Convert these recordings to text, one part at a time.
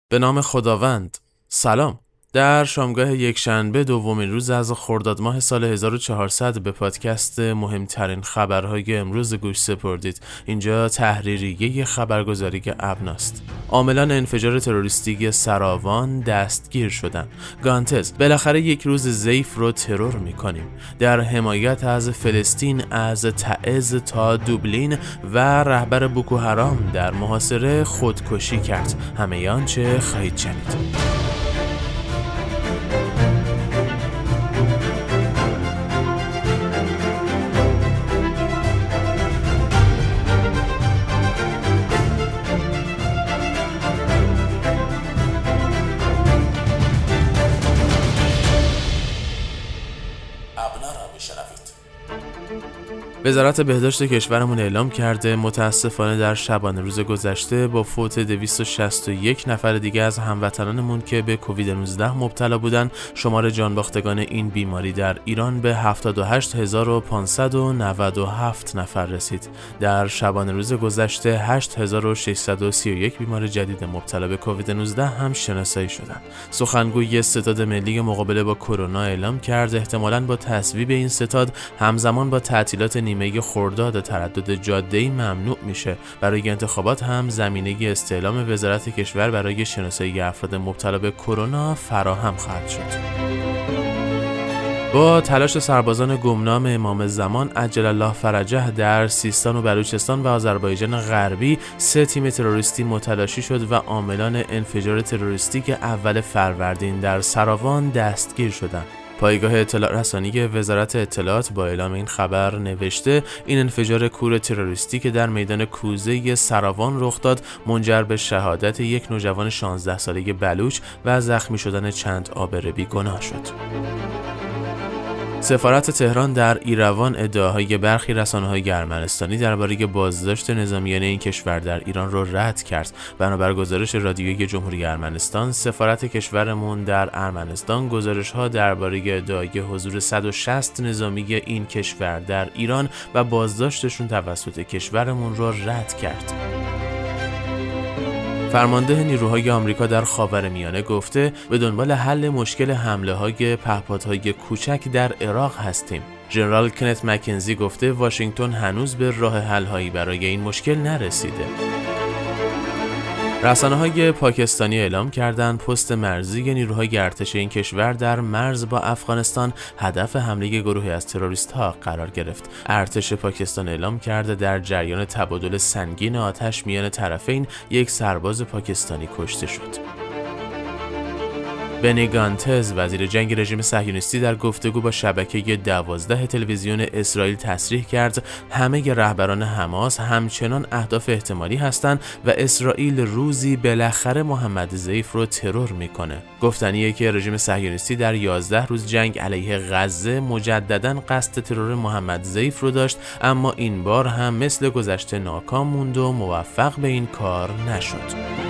به نام خداوند. سلام. در شامگاه یکشنبه دومین روز از خرداد ماه سال 1400 به پادکست مهمترین خبرهای امروز گوش سپردید. اینجا تحریریه خبرگزاری ابناست. عاملان انفجار تروریستی سراوان دستگیر شدن. گانتز: بالاخره یک روز ضعیف رو ترور میکنیم. در حمایت از فلسطین از تعز تا دوبلین و رهبر بوکو حرام در محاصره خودکشی کرد. همه آنچه خواهید شنید. وزارت بهداشت کشورمون اعلام کرده متاسفانه در شبانه روز گذشته با فوت 261 نفر دیگه از هموطنانمون که به کووید 19 مبتلا بودن، شمار جانباختگان این بیماری در ایران به 78597 نفر رسید. در شبانه روز گذشته 8631 بیمار جدید مبتلا به کووید 19 هم شناسایی شدند. سخنگوی ستاد ملی مقابله با کرونا اعلام کرد احتمالاً با تصویب این ستاد همزمان با تعطیلات نیمه خرداد تردد جاده‌ای ممنوع میشه. برای انتخابات هم زمینه استعلام وزارت کشور برای شناسایی افراد مبتلا به کرونا فراهم خواهد شد. با تلاش سربازان گمنام امام زمان عجل الله فرجه در سیستان و بلوچستان و آذربایجان غربی 3 تیم تروریستی متلاشی شد و عاملان انفجار تروریستی که اول فروردین در سراوان دستگیر شدند. پایگاه اطلاع رسانی وزارت اطلاعات با اعلام این خبر نوشته این انفجار کور تروریستی که در میدان کوزه سراوان رخ داد منجر به شهادت یک نوجوان 16 ساله بلوچ و زخمی شدن چند عابر بیگناه شد. سفارت تهران در ایروان ادعاهای برخی رسانه‌های ارمنستانی درباره بازداشت نظامیان این کشور در ایران را رد کرد. بنابر گزارش رادیویی جمهوری ارمنستان، سفارت کشورمون در ارمنستان گزارش‌ها درباره ادعای حضور 160 نظامی این کشور در ایران و بازداشتشون توسط کشورمون را رد کرد. فرمانده نیروهای آمریکا در خاورمیانه گفته به دنبال حل مشکل حمله‌های پهپادهای کوچک در عراق هستیم. ژنرال کنت مکنزی گفته واشنگتن هنوز به راه حل‌هایی برای این مشکل نرسیده. رسانه‌های پاکستانی اعلام کردند پست مرزی نیروهای ارتش این کشور در مرز با افغانستان هدف حمله گروهی از تروریست‌ها قرار گرفت. ارتش پاکستان اعلام کرده در جریان تبادل سنگین آتش میان طرفین یک سرباز پاکستانی کشته شد. بنی گانتز وزیر جنگ رژیم صهیونیستی در گفتگو با شبکه 12 تلویزیون اسرائیل تصریح کرد همه رهبران حماس همچنان اهداف احتمالی هستند و اسرائیل روزی بالاخره محمد ضعیف رو ترور میکنه. گفتنیه که رژیم صهیونیستی در 11 روز جنگ علیه غزه مجدداً قصد ترور محمد ضعیف رو داشت، اما این بار هم مثل گذشته ناکام موند و موفق به این کار نشد.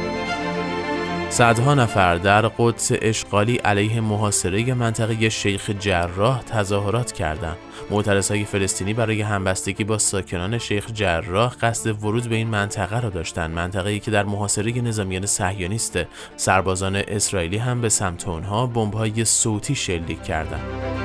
صدها نفر در قدس اشغالی علیه محاصره منطقه شیخ جراح تظاهرات کردند. معترضهای فلسطینی برای همبستگی با ساکنان شیخ جراح قصد ورود به این منطقه را داشتند، منطقه‌ای که در محاصره نظامیان صهیونیسته. سربازان اسرائیلی هم به سمت آنها بمب‌های صوتی شلیک کردند.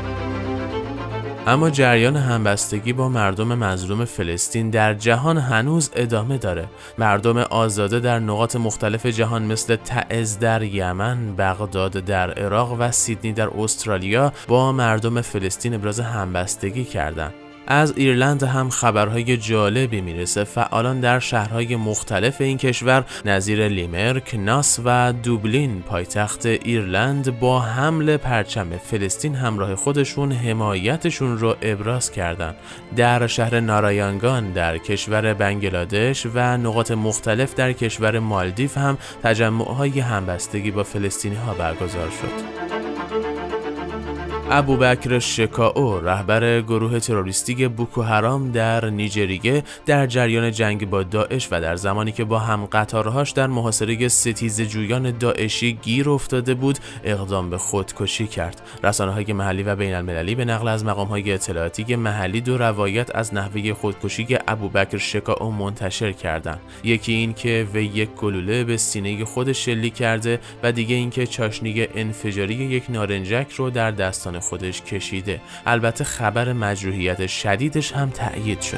اما جریان همبستگی با مردم مظلوم فلسطین در جهان هنوز ادامه داره. مردم آزاده در نقاط مختلف جهان مثل تعز در یمن، بغداد در عراق و سیدنی در استرالیا با مردم فلسطین ابراز همبستگی کردند. از ایرلند هم خبرهای جالبی میرسه. فعالان در شهرهای مختلف این کشور نظیر لیمرک، ناس و دوبلین پایتخت ایرلند با حمل پرچم فلسطین همراه خودشون حمایتشون رو ابراز کردند. در شهر نارایانگان در کشور بنگلادش و نقاط مختلف در کشور مالدیو هم تجمعهای همبستگی با فلسطینی‌ها برگزار شد. ابوبکر شکائو رهبر گروه تروریستی بوکو حرام در نیجریه در جریان جنگ با داعش و در زمانی که با هم قطارهاش در محاصره ستیزجویان داعشی گیر افتاده بود اقدام به خودکشی کرد. رسانه‌های محلی و بین‌المللی به نقل از مقام‌های اطلاعاتی محلی دو روایت از نحوه خودکشی ابوبکر شکائو منتشر کردند. یکی این که وی یک گلوله به سینه خودش شلیک کرده و دیگه این که چاشنی انفجاری یک نارنجک رو در دستان خودش کشیده. البته خبر مجروحیت شدیدش هم تأیید شده.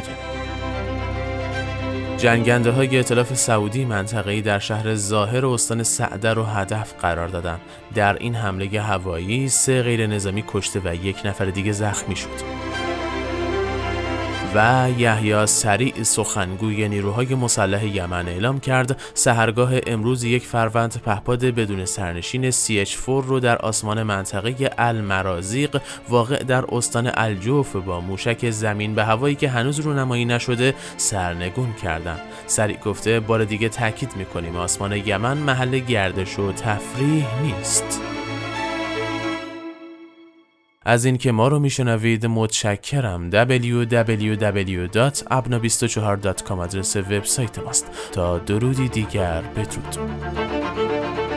جنگنده های ائتلاف سعودی منطقه‌ای در شهر ظاهر استان سعده رو هدف قرار دادن. در این حمله هوایی 3 غیر نظامی کشته و 1 نفر دیگه زخمی شد. و یحیی سریع سخنگوی نیروهای مسلح یمن اعلام کرد سحرگاه امروز یک فروند پهپاد بدون سرنشین CH-4 رو در آسمان منطقه المرازیق واقع در استان الجوف با موشک زمین به هوایی که هنوز رونمایی نشده سرنگون کردند. سریع گفته بار دیگه تاکید می‌کنیم آسمان یمن محل گردش و تفریح نیست. از این که ما رو میشنوید متشکرم. www.abna24.com آدرس وبسایت ماست. تا درودی دیگر بدرود.